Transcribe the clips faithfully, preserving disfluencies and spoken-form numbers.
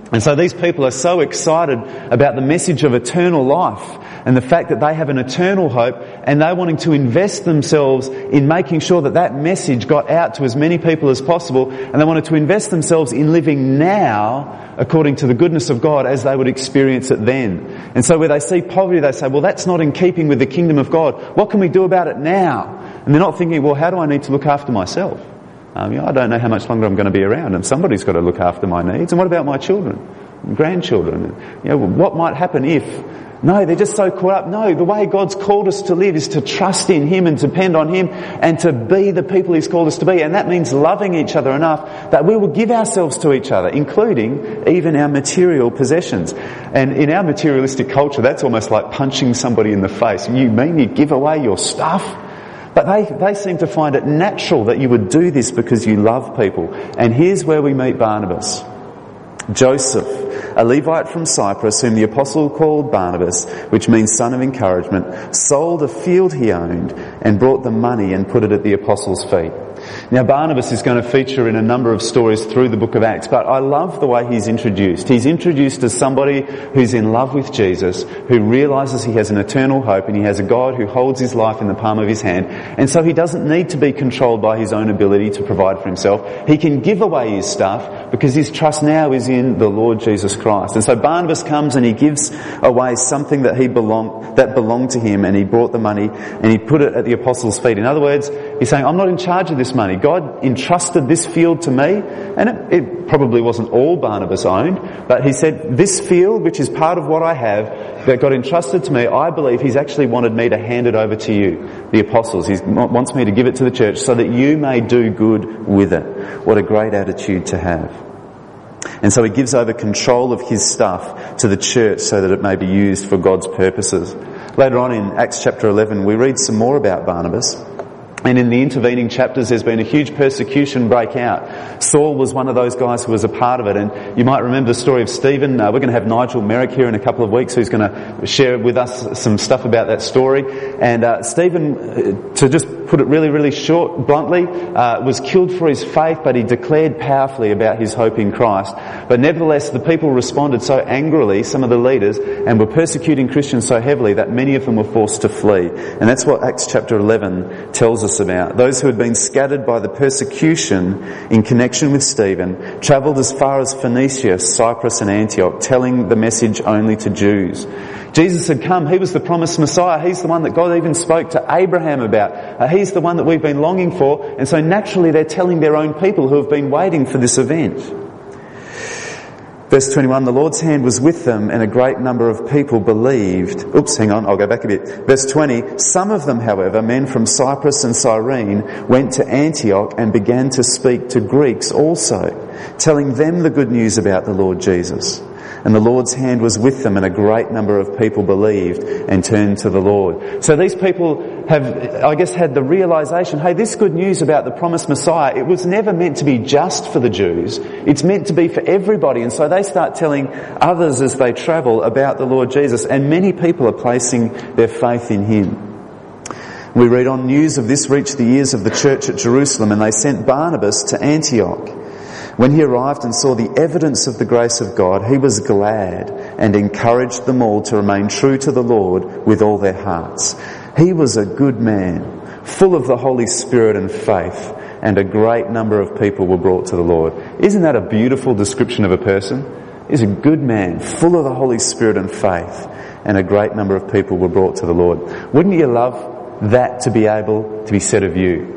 And so these people are so excited about the message of eternal life and the fact that they have an eternal hope, and they're wanting to invest themselves in making sure that that message got out to as many people as possible, and they wanted to invest themselves in living now according to the goodness of God as they would experience it then. And so where they see poverty, they say, well, that's not in keeping with the kingdom of God. What can we do about it now? And they're not thinking, well, how do I need to look after myself? Um, you know, I don't know how much longer I'm going to be around, and somebody's got to look after my needs. And what about my children, grandchildren? You know, what might happen if? No, they're just so caught up. No, the way God's called us to live is to trust in Him and depend on Him and to be the people He's called us to be. And that means loving each other enough that we will give ourselves to each other, including even our material possessions. And in our materialistic culture, that's almost like punching somebody in the face. You mean you give away your stuff? But they, they seem to find it natural that you would do this because you love people. And here's where we meet Barnabas. Joseph, a Levite from Cyprus, whom the apostle called Barnabas, which means son of encouragement, sold a field he owned and brought the money and put it at the apostles' feet. Now Barnabas is going to feature in a number of stories through the book of Acts, but I love the way he's introduced. He's introduced as somebody who's in love with Jesus, who realises he has an eternal hope and he has a God who holds his life in the palm of his hand, and so he doesn't need to be controlled by his own ability to provide for himself. He can give away his stuff because his trust now is in the Lord Jesus Christ. And so Barnabas comes and he gives away something that he belong, that belonged to him, and he brought the money and he put it at the apostles' feet. In other words, he's saying, I'm not in charge of this money. God entrusted this field to me, and it, it probably wasn't all Barnabas owned, but he said, this field, which is part of what I have, that God entrusted to me, I believe He's actually wanted me to hand it over to you, the apostles. He wants me to give it to the church so that you may do good with it. What a great attitude to have. And so he gives over control of his stuff to the church so that it may be used for God's purposes. Later on in Acts chapter eleven, we read some more about Barnabas. And in the intervening chapters, there's been a huge persecution break out. Saul was one of those guys who was a part of it. And you might remember the story of Stephen. Uh, we're going to have Nigel Merrick here in a couple of weeks, who's going to share with us some stuff about that story. And uh, Stephen, to just put it really, really short, bluntly, uh, was killed for his faith, but he declared powerfully about his hope in Christ. But nevertheless, the people responded so angrily, some of the leaders, and were persecuting Christians so heavily that many of them were forced to flee. And that's what Acts chapter eleven tells us about. Those who had been scattered by the persecution in connection with Stephen travelled as far as Phoenicia, Cyprus and Antioch, telling the message only to Jews. Jesus had come. He was the promised Messiah. He's the one that God even spoke to Abraham about. Uh, he's the one that we've been longing for. And so naturally they're telling their own people who have been waiting for this event. Verse twenty-one, the Lord's hand was with them and a great number of people believed. Oops, hang on, I'll go back a bit. Verse twenty, some of them, however, men from Cyprus and Cyrene, went to Antioch and began to speak to Greeks also, telling them the good news about the Lord Jesus. And the Lord's hand was with them and a great number of people believed and turned to the Lord. So these people have, I guess, had the realisation, hey, this good news about the promised Messiah, it was never meant to be just for the Jews. It's meant to be for everybody. And so they start telling others as they travel about the Lord Jesus. And many people are placing their faith in Him. We read on, news of this reached the ears of the church at Jerusalem, and they sent Barnabas to Antioch. When he arrived and saw the evidence of the grace of God, he was glad and encouraged them all to remain true to the Lord with all their hearts. He was a good man, full of the Holy Spirit and faith, and a great number of people were brought to the Lord. Isn't that a beautiful description of a person? He's a good man, full of the Holy Spirit and faith, and a great number of people were brought to the Lord. Wouldn't you love that to be able to be said of you?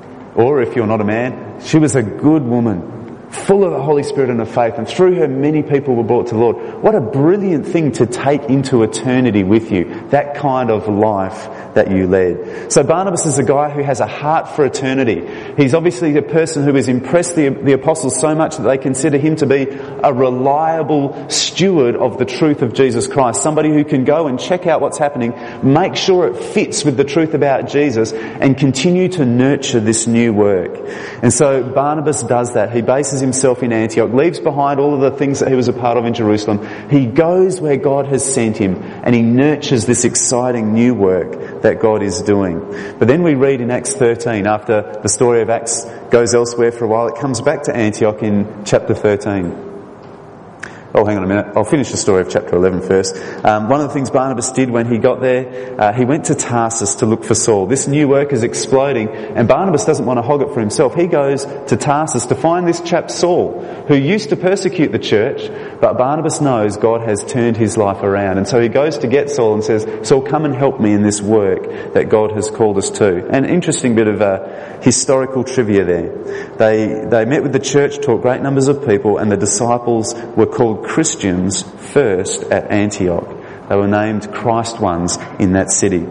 Or if you're not a man, she was a good woman, full of the Holy Spirit and of faith, and through her many people were brought to the Lord. What a brilliant thing to take into eternity with you, that kind of life that you led. So Barnabas is a guy who has a heart for eternity. He's obviously a person who has impressed the, the apostles so much that they consider him to be a reliable steward of the truth of Jesus Christ, somebody who can go and check out what's happening, make sure it fits with the truth about Jesus, and continue to nurture this new work. And so Barnabas does that. He bases himself in Antioch, leaves behind all of the things that he was a part of in Jerusalem. He goes where God has sent him, and he nurtures this exciting new work that God is doing. But then we read in Acts thirteen, after the story of Acts goes elsewhere for a while, it comes back to Antioch in chapter thirteen. Oh, hang on a minute. I'll finish the story of chapter eleven first. Um, one of the things Barnabas did when he got there, uh, he went to Tarsus to look for Saul. This new work is exploding, and Barnabas doesn't want to hog it for himself. He goes to Tarsus to find this chap Saul, who used to persecute the church, but Barnabas knows God has turned his life around. And so he goes to get Saul and says, Saul, come and help me in this work that God has called us to. An interesting bit of uh, historical trivia there. They, they met with the church, taught great numbers of people, and the disciples were called Christians first at Antioch. They were named Christ ones in that city.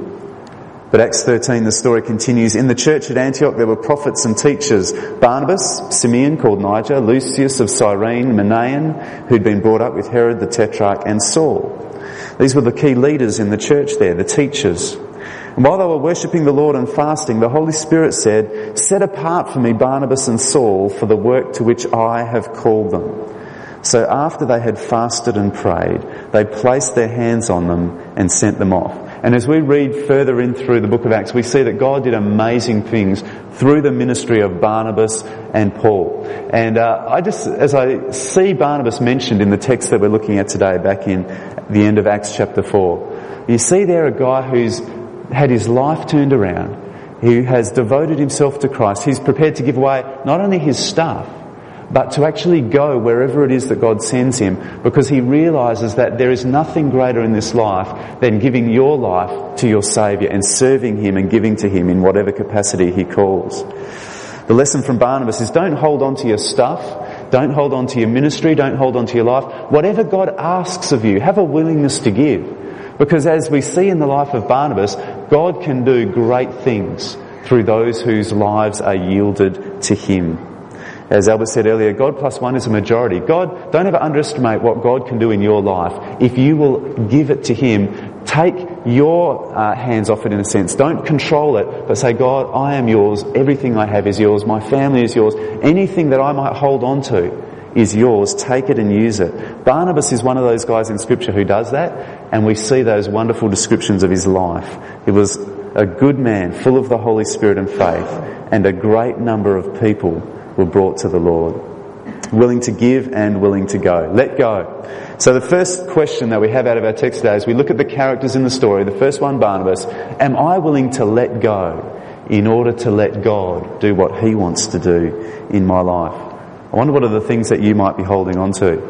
But Acts thirteen, the story continues. In the church at Antioch there were prophets and teachers. Barnabas, Simeon called Niger, Lucius of Cyrene, Manaen, who'd been brought up with Herod the Tetrarch, and Saul. These were the key leaders in the church there, the teachers. And while they were worshipping the Lord and fasting, the Holy Spirit said, "Set apart for me Barnabas and Saul for the work to which I have called them." So after they had fasted and prayed, they placed their hands on them and sent them off. And as we read further in through the book of Acts, we see that God did amazing things through the ministry of Barnabas and Paul. And uh, I just, as I see Barnabas mentioned in the text that we're looking at today, back in the end of Acts chapter four, you see there a guy who's had his life turned around, who has devoted himself to Christ. He's prepared to give away not only his stuff, but to actually go wherever it is that God sends him, because he realises that there is nothing greater in this life than giving your life to your Saviour and serving him and giving to him in whatever capacity he calls. The lesson from Barnabas is don't hold on to your stuff, don't hold on to your ministry, don't hold on to your life. Whatever God asks of you, have a willingness to give. Because as we see in the life of Barnabas, God can do great things through those whose lives are yielded to him. As Albert said earlier, God plus one is a majority. God, don't ever underestimate what God can do in your life. If you will give it to him, take your uh, hands off it in a sense. Don't control it, but say, God, I am yours. Everything I have is yours. My family is yours. Anything that I might hold on to is yours. Take it and use it. Barnabas is one of those guys in Scripture who does that, and we see those wonderful descriptions of his life. He was a good man, full of the Holy Spirit and faith, and a great number of people were brought to the Lord. Willing to give and willing to go. Let go. So the first question that we have out of our text today, as we look at the characters in the story, the first one, Barnabas, am I willing to let go in order to let God do what he wants to do in my life? I wonder what are the things that you might be holding on to.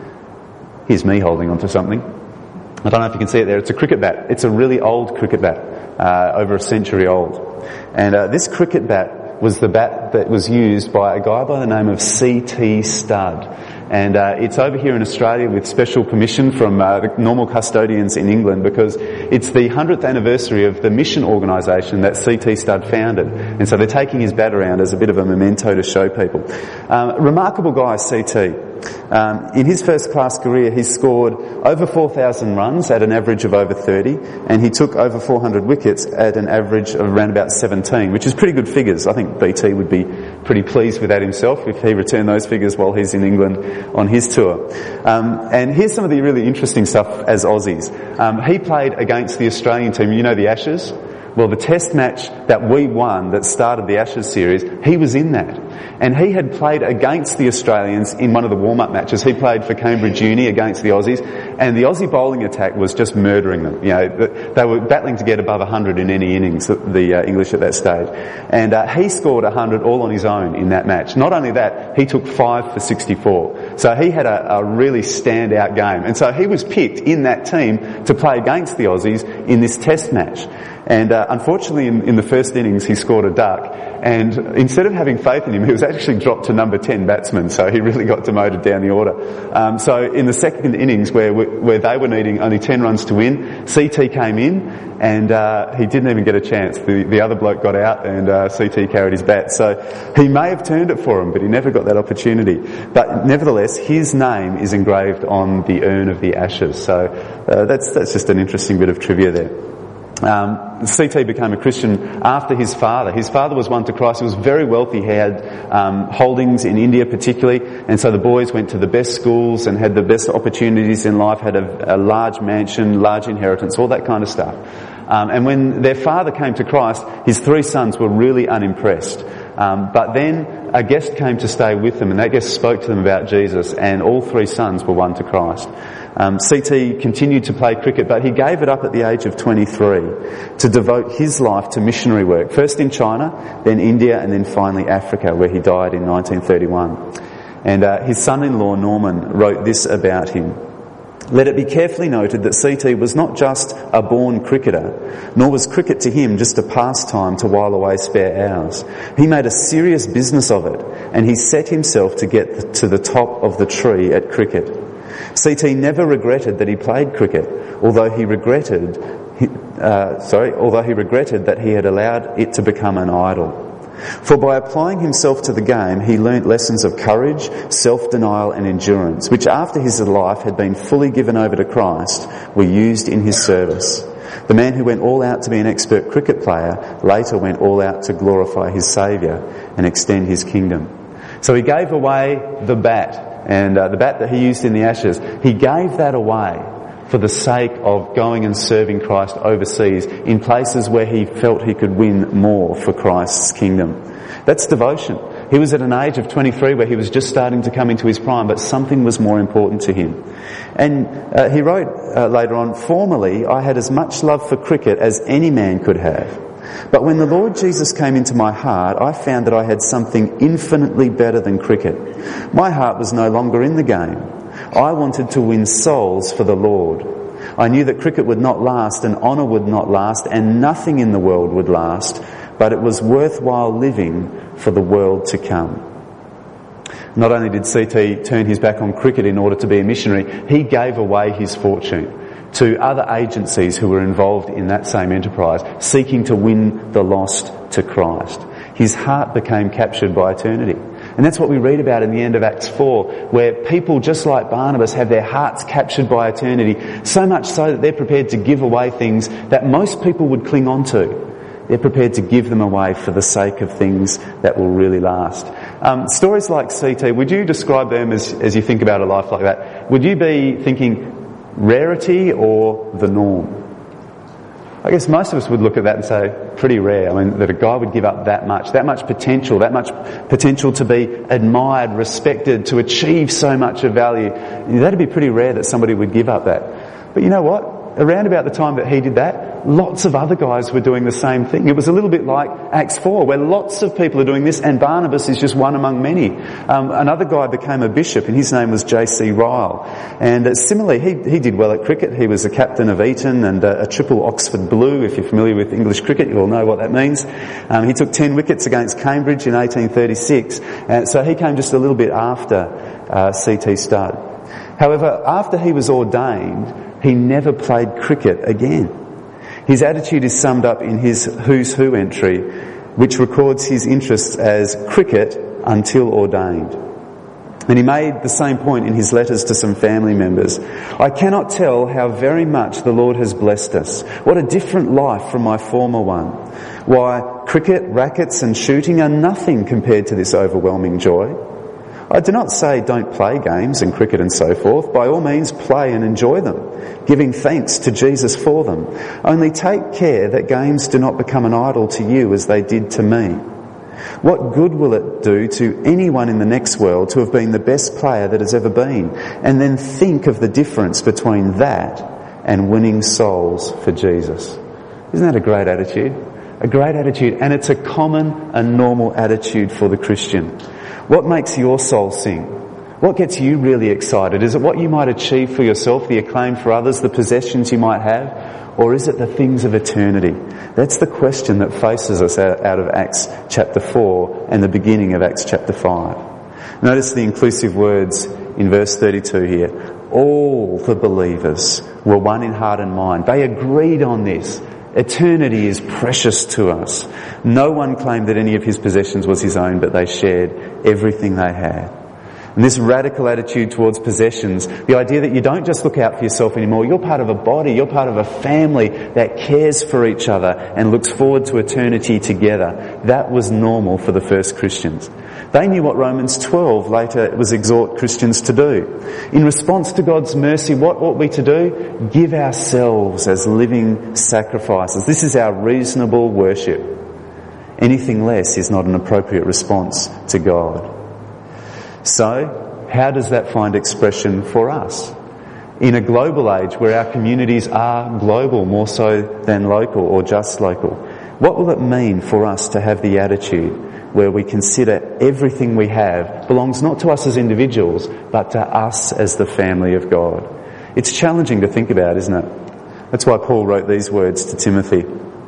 Here's me holding on to something. I don't know if you can see it there. It's a cricket bat. It's a really old cricket bat, uh, over a century old. And uh, this cricket bat was the bat that was used by a guy by the name of C T Studd. And uh, it's over here in Australia with special permission from uh, the normal custodians in England, because it's the hundredth anniversary of the mission organisation that C T Studd founded. And so they're taking his bat around as a bit of a memento to show people. Um, remarkable guy, C T. Um, in his first class career, he scored over four thousand runs at an average of over thirty, and he took over four hundred wickets at an average of around about seventeen, which is pretty good figures. I think B T would be pretty pleased with that himself if he returned those figures while he's in England on his tour. Um, and here's some of the really interesting stuff as Aussies. Um, he played against the Australian team, you know, the Ashes. Well, the test match that we won that started the Ashes series, he was in that. And he had played against the Australians in one of the warm-up matches. He played for Cambridge Uni against the Aussies, and the Aussie bowling attack was just murdering them. You know, they were battling to get above one hundred in any innings, the uh, English at that stage. And uh, he scored one hundred all on his own in that match. Not only that, he took five for sixty-four. So he had a, a really standout game. And so he was picked in that team to play against the Aussies in this test match. And uh, unfortunately, in, in the first innings, he scored a duck. And instead of having faith in him, he was actually dropped to number ten batsman. So he really got demoted down the order. Um, so in the second innings, where where they were needing only ten runs to win, C T came in, and uh, he didn't even get a chance. The, the other bloke got out, and uh, C T carried his bat. So he may have turned it for him, but he never got that opportunity. But nevertheless, his name is engraved on the urn of the Ashes. So uh, that's that's just an interesting bit of trivia there. Um, C T became a Christian after his father. His father was won to Christ. He was very wealthy. He had um, holdings in India particularly, and so the boys went to the best schools and had the best opportunities in life, had a, a large mansion, large inheritance, all that kind of stuff. Um, and when their father came to Christ, his three sons were really unimpressed. Um, but then a guest came to stay with them, and that guest spoke to them about Jesus, and all three sons were won to Christ. Um, C T continued to play cricket, but he gave it up at the age of twenty-three to devote his life to missionary work, first in China, then India, and then finally Africa, where he died in nineteen thirty-one. And uh, his son-in-law, Norman, wrote this about him. Let it be carefully noted that C T was not just a born cricketer, nor was cricket to him just a pastime to while away spare hours. He made a serious business of it, and he set himself to get to the top of the tree at cricket. C T never regretted that he played cricket, although he regretted, uh, sorry, although he regretted that he had allowed it to become an idol. For by applying himself to the game, he learnt lessons of courage, self-denial and endurance, which after his life had been fully given over to Christ, were used in his service. The man who went all out to be an expert cricket player later went all out to glorify his Saviour and extend his kingdom. So he gave away the bat, and uh, the bat that he used in the Ashes, he gave that away for the sake of going and serving Christ overseas in places where he felt he could win more for Christ's kingdom. That's devotion. He was at an age of twenty-three where he was just starting to come into his prime, but something was more important to him. And uh, he wrote uh, later on, "Formerly I had as much love for cricket as any man could have. But when the Lord Jesus came into my heart, I found that I had something infinitely better than cricket. My heart was no longer in the game. I wanted to win souls for the Lord. I knew that cricket would not last and honour would not last and nothing in the world would last, but it was worthwhile living for the world to come." Not only did C T turn his back on cricket in order to be a missionary, he gave away his fortune to other agencies who were involved in that same enterprise, seeking to win the lost to Christ. His heart became captured by eternity. And that's what we read about in the end of Acts four, where people just like Barnabas have their hearts captured by eternity, so much so that they're prepared to give away things that most people would cling on to. They're prepared to give them away for the sake of things that will really last. Um, stories like C T, would you describe them as, as you think about a life like that? Would you be thinking rarity or the norm? I guess most of us would look at that and say, pretty rare. I mean, that a guy would give up that much, that much potential, that much potential to be admired, respected, to achieve so much of value. That'd be pretty rare that somebody would give up that. But you know what? Around about the time that he did that, lots of other guys were doing the same thing. It was a little bit like Acts four, where lots of people are doing this, and Barnabas is just one among many. Um, another guy became a bishop, and his name was J C Ryle. And uh, similarly, he, he did well at cricket. He was a captain of Eton and uh, a triple Oxford Blue. If you're familiar with English cricket, you all know what that means. Um, he took ten wickets against Cambridge in eighteen thirty-six. Uh, so he came just a little bit after uh, C T Studd. However, after he was ordained, he never played cricket again. His attitude is summed up in his Who's Who entry, which records his interests as cricket until ordained. And he made the same point in his letters to some family members. "I cannot tell how very much the Lord has blessed us. What a different life from my former one. Why, cricket, rackets and shooting are nothing compared to this overwhelming joy. I do not say don't play games and cricket and so forth. By all means play and enjoy them, giving thanks to Jesus for them. Only take care that games do not become an idol to you as they did to me. What good will it do to anyone in the next world to have been the best player that has ever been, and then think of the difference between that and winning souls for Jesus?" Isn't that a great attitude? A great attitude, and it's a common and normal attitude for the Christian. What makes your soul sing? What gets you really excited? Is it what you might achieve for yourself, the acclaim for others, the possessions you might have? Or is it the things of eternity? That's the question that faces us out of Acts chapter four and the beginning of Acts chapter five. Notice the inclusive words in verse thirty-two here. All the believers were one in heart and mind. They agreed on this. Eternity is precious to us. No one claimed that any of his possessions was his own, but they shared everything they had. And this radical attitude towards possessions, the idea that you don't just look out for yourself anymore, you're part of a body, you're part of a family that cares for each other and looks forward to eternity together, that was normal for the first Christians. They knew what Romans twelve later was exhort Christians to do. In response to God's mercy, what ought we to do? Give ourselves as living sacrifices. This is our reasonable worship. Anything less is not an appropriate response to God. So, how does that find expression for us? In a global age where our communities are global more so than local or just local, what will it mean for us to have the attitude where we consider everything we have belongs not to us as individuals, but to us as the family of God? It's challenging to think about, isn't it? That's why Paul wrote these words to Timothy.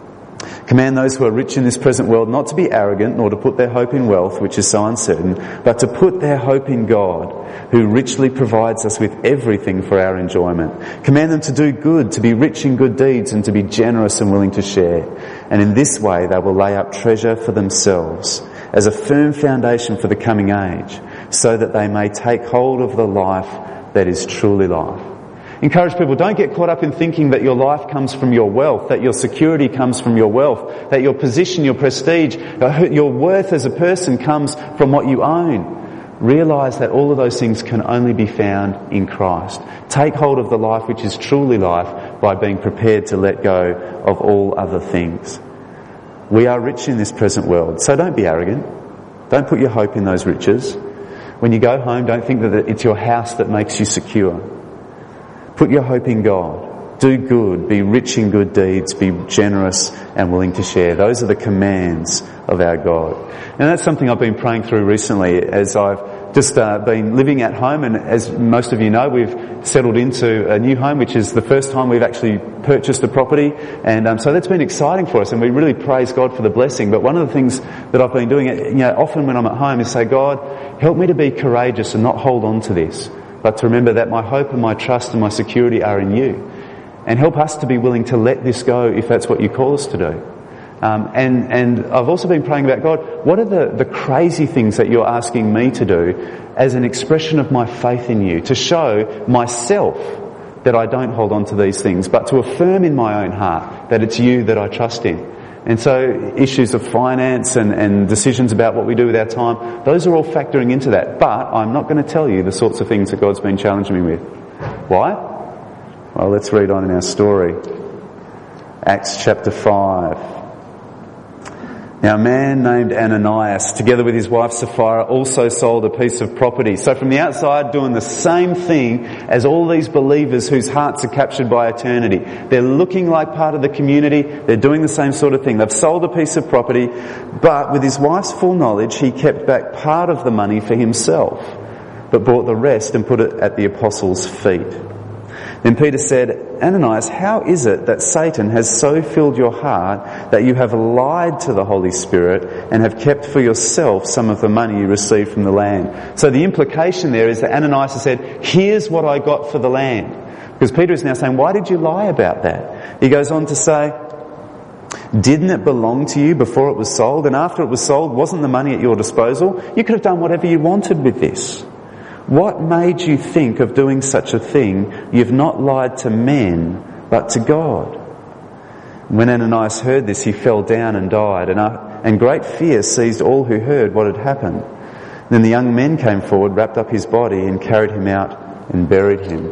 Command those who are rich in this present world not to be arrogant, nor to put their hope in wealth, which is so uncertain, but to put their hope in God, who richly provides us with everything for our enjoyment. Command them to do good, to be rich in good deeds, and to be generous and willing to share. And in this way they will lay up treasure for themselves as a firm foundation for the coming age, so that they may take hold of the life that is truly life. Encourage people, don't get caught up in thinking that your life comes from your wealth, that your security comes from your wealth, that your position, your prestige, your worth as a person comes from what you own. Realise that all of those things can only be found in Christ. Take hold of the life which is truly life by being prepared to let go of all other things. We are rich in this present world, so don't be arrogant. Don't put your hope in those riches. When you go home, don't think that it's your house that makes you secure. Put your hope in God. Do good. Be rich in good deeds. Be generous and willing to share. Those are the commands of our God. And that's something I've been praying through recently as I've just uh, been living at home. And as most of you know, we've settled into a new home, which is the first time we've actually purchased a property. And um, so that's been exciting for us. And we really praise God for the blessing. But one of the things that I've been doing, you know, often when I'm at home is say, God, help me to be courageous and not hold on to this, but to remember that my hope and my trust and my security are in you. And help us to be willing to let this go if that's what you call us to do. Um, and, and I've also been praying about, God, what are the, the crazy things that you're asking me to do as an expression of my faith in you, to show myself that I don't hold on to these things, but to affirm in my own heart that it's you that I trust in. And so issues of finance and, and decisions about what we do with our time, those are all factoring into that. But I'm not going to tell you the sorts of things that God's been challenging me with. Why? Well, let's read on in our story. Acts chapter five. Now a man named Ananias, together with his wife Sapphira, also sold a piece of property. So from the outside, doing the same thing as all these believers whose hearts are captured by eternity. They're looking like part of the community. They're doing the same sort of thing. They've sold a piece of property, but with his wife's full knowledge, he kept back part of the money for himself, but brought the rest and put it at the apostles' feet. Then Peter said, Ananias, how is it that Satan has so filled your heart that you have lied to the Holy Spirit and have kept for yourself some of the money you received from the land? So the implication there is that Ananias has said, here's what I got for the land. Because Peter is now saying, why did you lie about that? He goes on to say, didn't it belong to you before it was sold? And after it was sold, wasn't the money at your disposal? You could have done whatever you wanted with this. What made you think of doing such a thing? You've not lied to men, but to God. When Ananias heard this, he fell down and died, and, uh, and great fear seized all who heard what had happened. Then the young men came forward, wrapped up his body, and carried him out and buried him.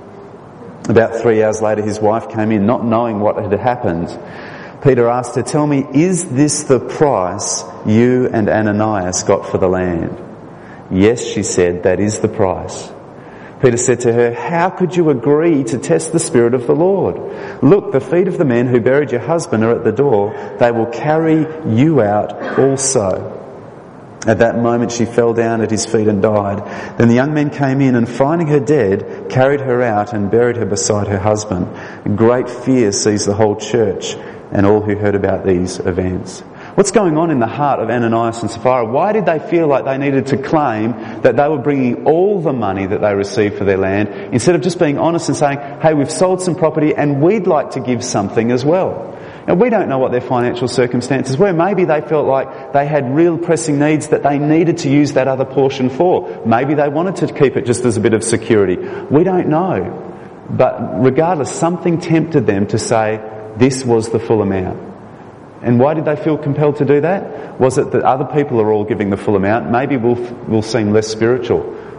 About three hours later, his wife came in, not knowing what had happened. Peter asked her, tell me, is this the price you and Ananias got for the land? Yes, she said, that is the price. Peter said to her, how could you agree to test the Spirit of the Lord? Look, the feet of the men who buried your husband are at the door. They will carry you out also. At that moment she fell down at his feet and died. Then the young men came in and finding her dead, carried her out and buried her beside her husband. Great fear seized the whole church and all who heard about these events. What's going on in the heart of Ananias and Sapphira? Why did they feel like they needed to claim that they were bringing all the money that they received for their land instead of just being honest and saying, hey, we've sold some property and we'd like to give something as well? Now, we don't know what their financial circumstances were. Maybe they felt like they had real pressing needs that they needed to use that other portion for. Maybe they wanted to keep it just as a bit of security. We don't know. But regardless, something tempted them to say this was the full amount. And why did they feel compelled to do that? Was it that other people are all giving the full amount? Maybe we'll, we'll seem less spiritual.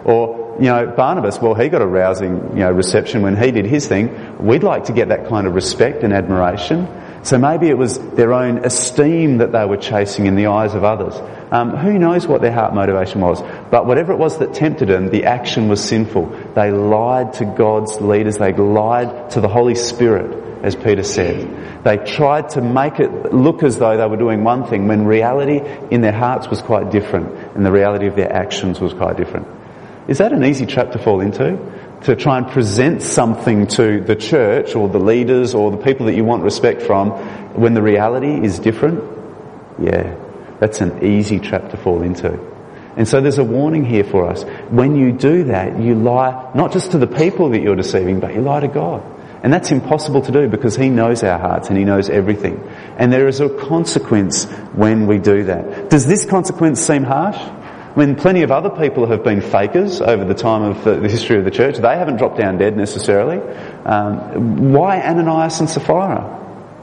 Or, you know, Barnabas, well, he got a rousing, you know, reception when he did his thing. We'd like to get that kind of respect and admiration. So maybe it was their own esteem that they were chasing in the eyes of others. Um, who knows what their heart motivation was? But whatever it was that tempted them, the action was sinful. They lied to God's leaders. They lied to the Holy Spirit, as Peter said. They tried to make it look as though they were doing one thing when reality in their hearts was quite different, and the reality of their actions was quite different. Is that an easy trap to fall into? To try and present something to the church or the leaders or the people that you want respect from when the reality is different? Yeah, that's an easy trap to fall into. And so there's a warning here for us. When you do that, you lie not just to the people that you're deceiving, but you lie to God. And that's impossible to do because He knows our hearts and He knows everything. And there is a consequence when we do that. Does this consequence seem harsh? When plenty of other people have been fakers over the time of the, the history of the church, they haven't dropped down dead necessarily. Um, why Ananias and Sapphira?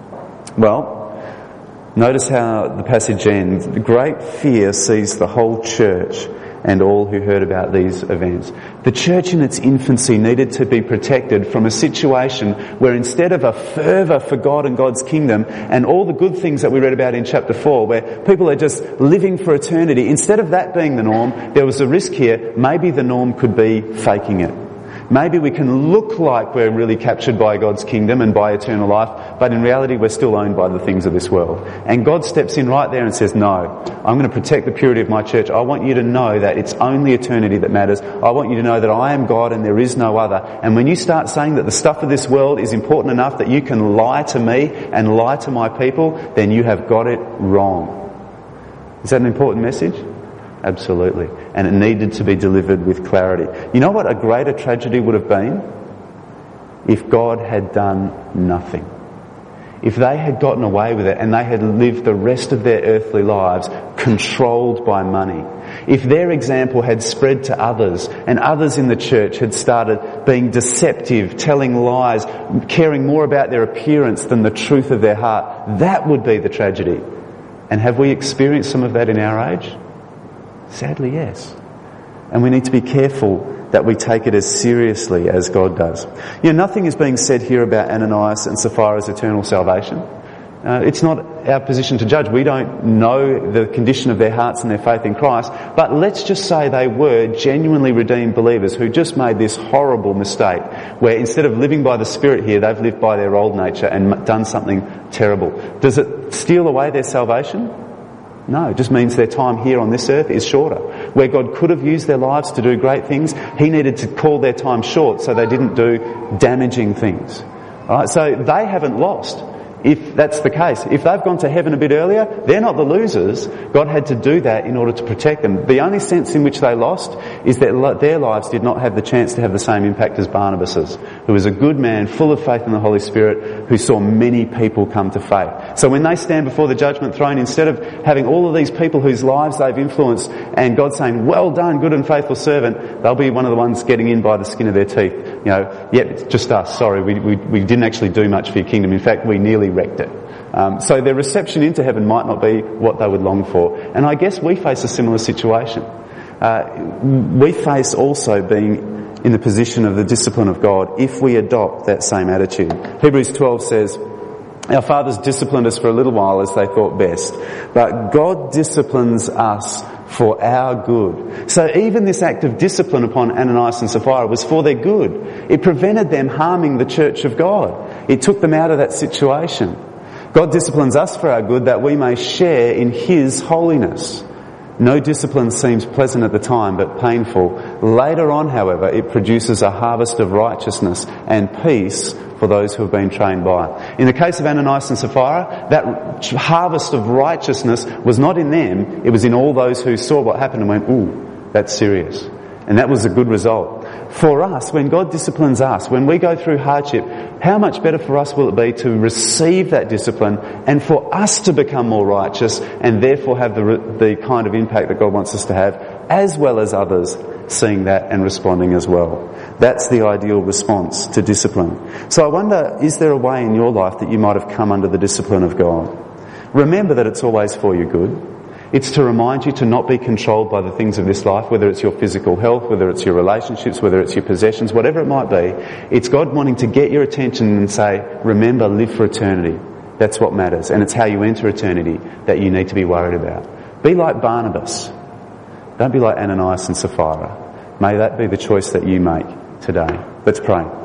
Well, notice how the passage ends. Great fear seized the whole church and all who heard about these events. The church in its infancy needed to be protected from a situation where instead of a fervour for God and God's kingdom and all the good things that we read about in chapter four, where people are just living for eternity, instead of that being the norm, there was a risk here. Maybe the norm could be faking it. Maybe we can look like we're really captured by God's kingdom and by eternal life, but in reality we're still owned by the things of this world. And God steps in right there and says, no, I'm going to protect the purity of my church. I want you to know that it's only eternity that matters. I want you to know that I am God and there is no other. And when you start saying that the stuff of this world is important enough that you can lie to me and lie to my people, then you have got it wrong. Is that an important message? Absolutely. And it needed to be delivered with clarity. You know what a greater tragedy would have been? If God had done nothing. If they had gotten away with it and they had lived the rest of their earthly lives controlled by money. If their example had spread to others and others in the church had started being deceptive, telling lies, caring more about their appearance than the truth of their heart, that would be the tragedy. And have we experienced some of that in our age? Sadly, yes. And we need to be careful that we take it as seriously as God does. You know, nothing is being said here about Ananias and Sapphira's eternal salvation. Uh, it's not our position to judge. We don't know the condition of their hearts and their faith in Christ. But let's just say they were genuinely redeemed believers who just made this horrible mistake where instead of living by the Spirit here, they've lived by their old nature and done something terrible. Does it steal away their salvation? No, it just means their time here on this earth is shorter. Where God could have used their lives to do great things, He needed to call their time short so they didn't do damaging things. All right, so they haven't lost. If that's the case, if they've gone to heaven a bit earlier, they're not the losers. God had to do that in order to protect them. The only sense in which they lost is that their lives did not have the chance to have the same impact as Barnabas's, who was a good man, full of faith in the Holy Spirit, who saw many people come to faith. So when they stand before the judgment throne, instead of having all of these people whose lives they've influenced and God saying, well done, good and faithful servant, they'll be one of the ones getting in by the skin of their teeth. You know, yeah, it's just us, sorry, we, we, we didn't actually do much for your kingdom. In fact, we nearly wrecked it. Um, so their reception into heaven might not be what they would long for. And I guess we face a similar situation. Uh, we face also being in the position of the discipline of God if we adopt that same attitude. Hebrews twelve says, our fathers disciplined us for a little while as they thought best, but God disciplines us for our good. So even this act of discipline upon Ananias and Sapphira was for their good. It prevented them harming the church of God. It took them out of that situation. God disciplines us for our good that we may share in His holiness. No discipline seems pleasant at the time, but painful. Later on, however, it produces a harvest of righteousness and peace for those who have been trained by it. In the case of Ananias and Sapphira, that harvest of righteousness was not in them, it was in all those who saw what happened and went, ooh, that's serious. And that was a good result. For us, when God disciplines us, when we go through hardship, how much better for us will it be to receive that discipline and for us to become more righteous and therefore have the, the kind of impact that God wants us to have, as well as others seeing that and responding as well. That's the ideal response to discipline. So I wonder, is there a way in your life that you might have come under the discipline of God? Remember that it's always for your good. It's to remind you to not be controlled by the things of this life, whether it's your physical health, whether it's your relationships, whether it's your possessions, whatever it might be. It's God wanting to get your attention and say, remember, live for eternity. That's what matters. And it's how you enter eternity that you need to be worried about. Be like Barnabas. Don't be like Ananias and Sapphira. May that be the choice that you make today. Let's pray.